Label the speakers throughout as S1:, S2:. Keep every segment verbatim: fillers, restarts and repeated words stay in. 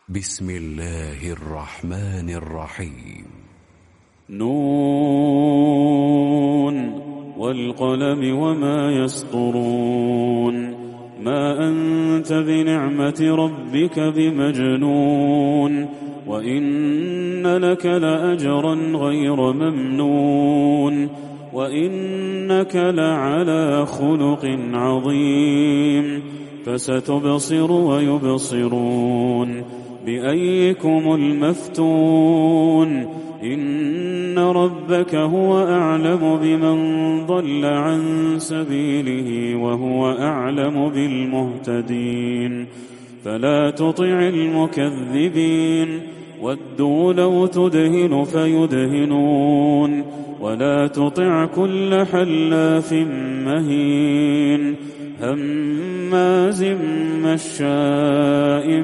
S1: بسم الله الرحمن الرحيم.
S2: نون والقلم وما يسطرون. ما أنت بنعمة ربك بمجنون، وإن لك لأجرا غير ممنون، وإنك لعلى خلق عظيم. فستبصر ويبصرون بأيكم المفتون. إن ربك هو أعلم بمن ضل عن سبيله وهو أعلم بالمهتدين. فلا تطع المكذبين، ودوا لو تدهن فيدهنون. ولا تطع كل حلاف مهين، هماز مشاء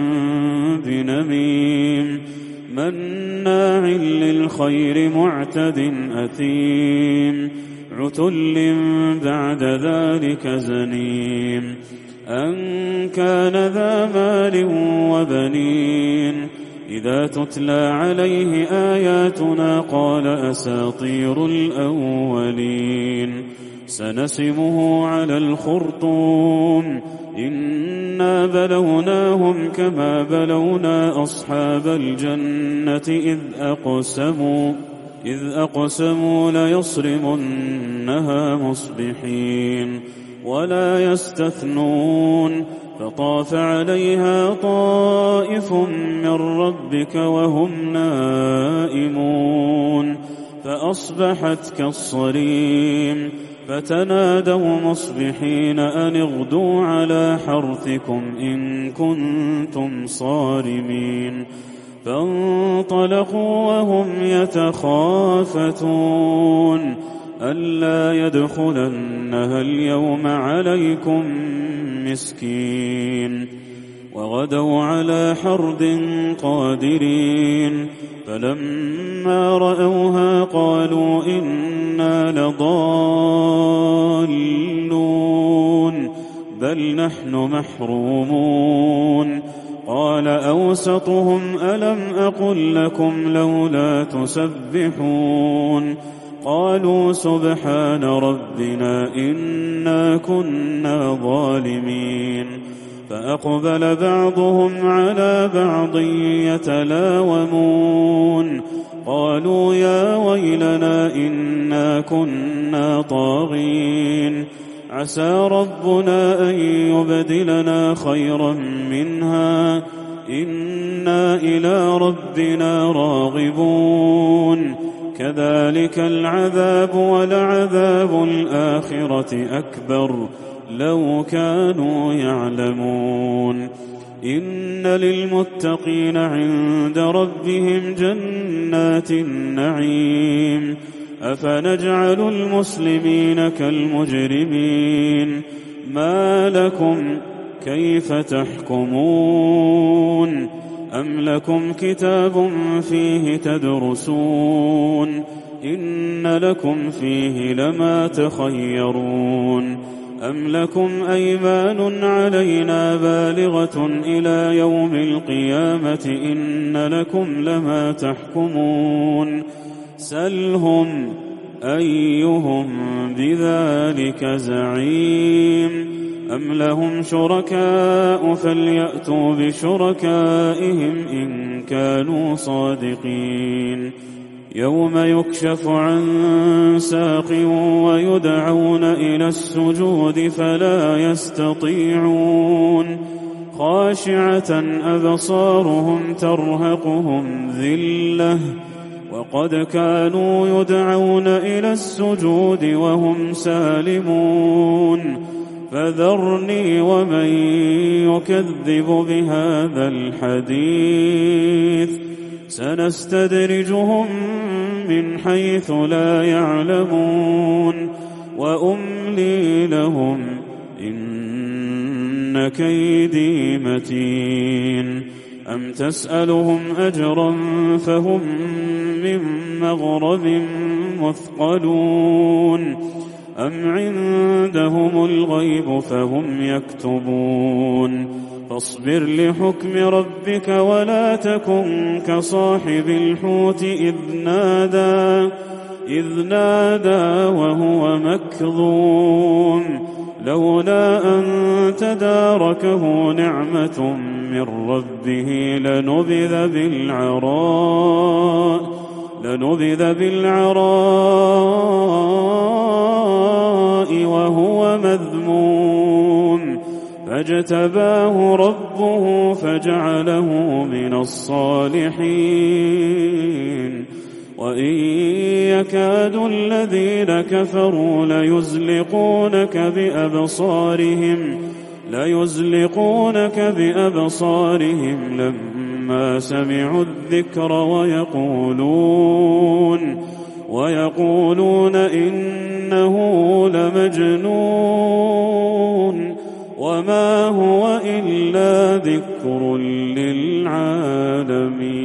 S2: بنميم، مناع للخير معتد أثيم، عتل بعد ذلك زنيم. أن كان ذا مال وبنين، إذا تتلى عليه آياتنا قال أساطير الأولين. سنسمه على الخرطوم، إنا بلوناهم كما بلونا أصحاب الجنة إذ أقسموا إذ أقسموا ليصرمنها مصبحين ولا يستثنون. فطاف عليها طائف من ربك وهم نائمون، فأصبحت كالصريم. فتنادوا مصبحين أن اغدوا على حرثكم إن كنتم صارمين. فانطلقوا وهم يتخافتون ألا يدخلنها اليوم عليكم مسكين. وغدوا على حرد قادرين، فلما رأوها قالوا إنا لضالون بل نحن محرومون. قال أوسطهم ألم أقل لكم لولا تسبحون. قالوا سبحان ربنا إنا كنا ظالمين. فأقبل بعضهم على بعض يتلاومون قالوا يا ويلنا إنا كنا طاغين. عسى ربنا أن يبدلنا خيرا منها إنا إلى ربنا راغبون. كذلك العذاب ولعذاب الآخرة أكبر لو كانوا يعلمون. إن للمتقين عند ربهم جنات النعيم. أفنجعل المسلمين كالمجرمين. ما لكم كيف تحكمون؟ أم لكم كتاب فيه تدرسون؟ إن لكم فيه لما تخيرون. أم لكم أيمان علينا بالغة إلى يوم القيامة إن لكم لما تحكمون. سلهم أيهم بذلك زعيم. أم لهم شركاء فليأتوا بشركائهم إن كانوا صادقين. يوم يكشف عن ساق ويدعون إلى السجود فلا يستطيعون. خاشعة أبصارهم ترهقهم ذلة وقد كانوا يدعون إلى السجود وهم سالمون. فذرني ومن يكذب بهذا الحديث سنستدرجهم من حيث لا يعلمون وأملي لهم إن كيدي متين. أم تسألهم أجرا فهم من مغرم مثقلون أم عندهم الغيب فهم يكتبون فاصبر لحكم ربك ولا تكن كصاحب الحوت إذ نادى إذ نادى وهو مكظوم لولا أن تداركه نعمة من ربه لنبذ بالعراء لنبذ بالعراء وهو مذموم فاجتباه ربه فجعله من الصالحين وإن يكاد الذين كفروا ليزلقونك بأبصارهم ليزلقونك بأبصارهم لما سمعوا الذكر ويقولون ويقولون إنه لمجنون وما هو إلا ذكر للعالمين.